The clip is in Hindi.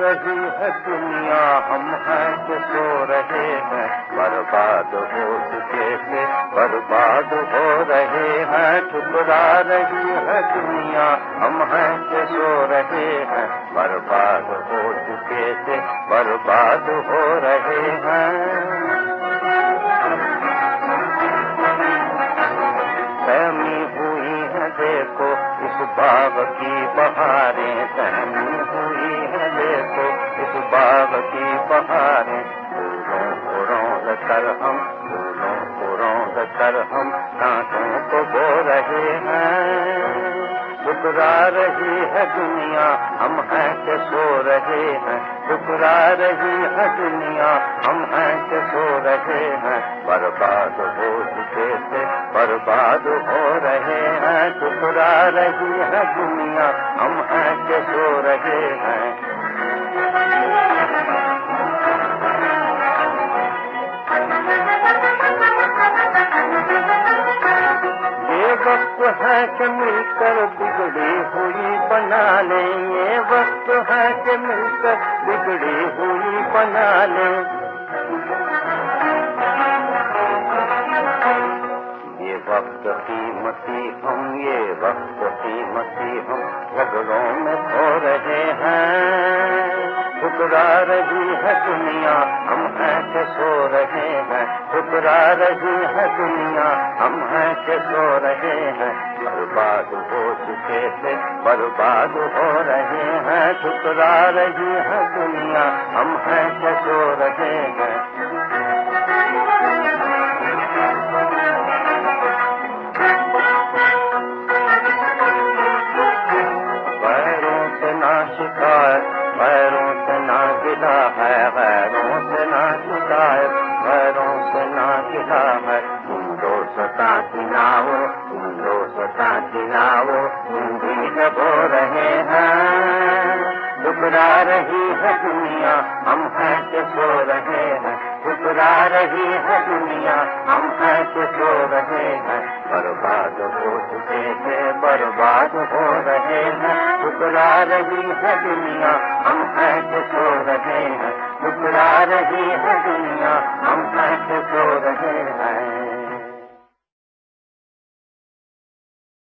रही है दुनिया, हम हैं कि सो रहे हैं, बर्बाद हो चुके थे, बर्बाद हो रहे हैं। ठुकरा रही है दुनिया, हम हैं कि सो रहे हैं, बर्बाद हो चुके थे, बर्बाद हो रहे हैं। सहमी हुई है देखो इस बाग की बहारें, सहमी हुई है देखो इस बाग की बहारें। फूलों को रौंद कर हम, फूलों को रौंद कर हम कांटों को बो रहे हैं। ठुकरा रही है दुनिया, हम हैं कि सो रहे हैं, ठुकरा रही है दुनिया, हम हैं कि सो रहे हैं, बर्बाद हो चुके थे, बर्बाद हो रहे हैं। ठुकरा रही है दुनिया, हम हैं कि सो रहे हैं। ये वक्त है कि मिलकर बिगड़ी हुई बना लें, ये वक्त है कि मिलकर बिगड़ी हुई बना लें। ये वक्त कीमती हम, ये वक्त कीमती हम झगड़ों में खो रहे हैं। ठुकरा रही है दुनिया, हम हैं कि सो रहे हैं, ठुकरा रही है दुनिया, हम हैं कि सो रहे हैं, बर्बाद हो चुके थे, बर्बाद हो रहे हैं। ठुकरा रही है दुनिया, हम हैं कि सो रहे हैं। गैरों से ना शिकायत, गैरों से ना गिला है, गैरों से ना शिकायत, गैरों से ना गिला है। तुम दोस्ता की नावो, तुम दोस्ता की नावो, तुम भी डबो रहे हैं। ठुकरा रही है दुनिया, हम हैं कि सो रहे हैं, ठुकरा रही है दुनिया, हम हैं कि सो रहे हैं, बर्बाद हो चुके थे, बर्बाद हो रहे हैं। ठुकरा रही है दुनिया, हम हैं कि सो रहे हैं, ठुकरा रही है दुनिया, हम हैं कि सो रहे हैं।